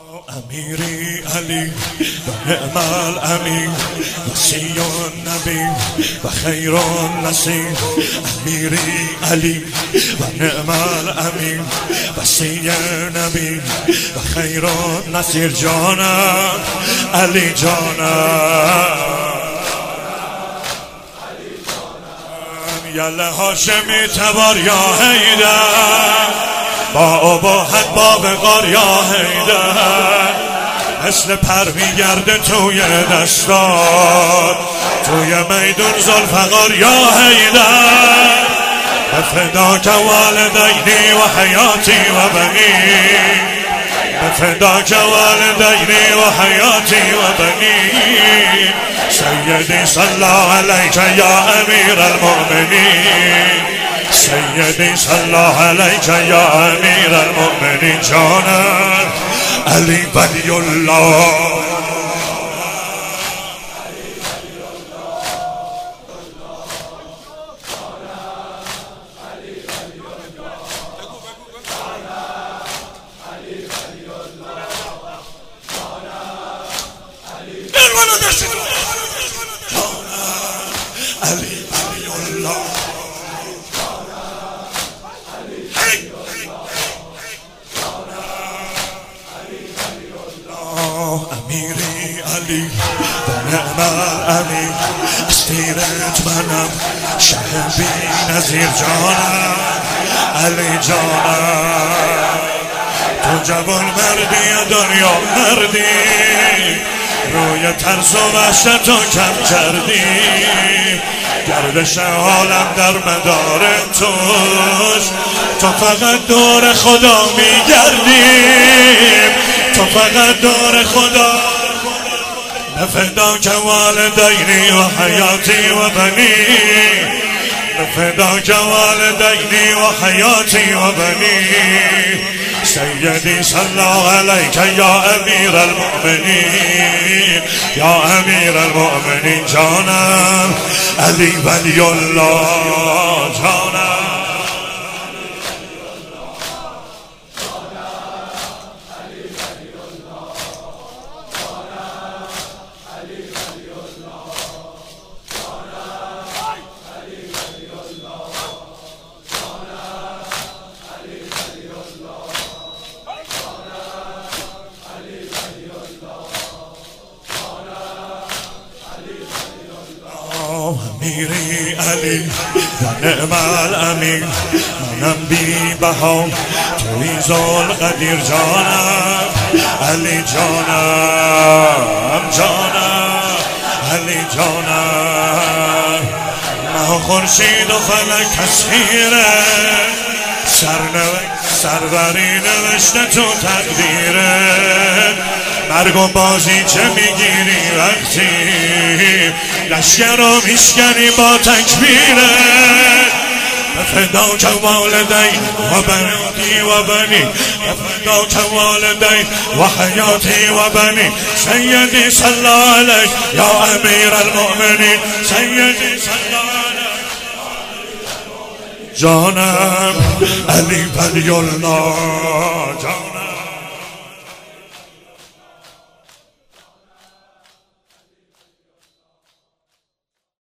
امیری علی و نعم الامین وصی النبی و خیر النصیر. امیری علی و نعم الامین وصی النبی و خیر النصیر. جانم علی جانم یله هاشمی تبار یا حیدر با اباحت باب غار یا حیدر. مثل پر میگرده توی دستار توی میدون ذوالفقار یا حیدر. بفداک والدینی و حیاتی و بنی بفداک والدینی و حیاتی و بنی. سیدی صلی علیک یا امیر المؤمنین سیدی صلی علیک یا امیر المؤمنین. جانم علی ولی الله علی ولی الله امیری علی و نعم الامین استیرت منم شه بی نظیر. جانم علی جانم تو جوان مردی دنیا مردی روی ترس و وحشت رو کم کردی. گردش عالم در مدار توش تو فقط دور خدا میگردی تو فقط دور خدا. بفداک والدینی و حیاتی و بنی بفداک والدینی و حیاتی و بنی. سیدی صلی علیک یا امیر المؤمنین یا امیر المؤمنین. جانم علی ولی الله جانم امیری علی و نعم الامین منم بی بها توی ذوالقدیر. جانم علی جانم جانم علی جانم ماه خورشید و فلک تسخیره سروری نوشته تو تقدیره. مرگ و بازی چه میگیری وقتی لشکر رو میشکنی با تکبیره. بفداک والدین و بناتی و بنی بفداک والدین و حیاتی و بنی. سیدی صلی علیک یا امیر المؤمنین سیدی صلی علیک جانم علی ولی الله جانم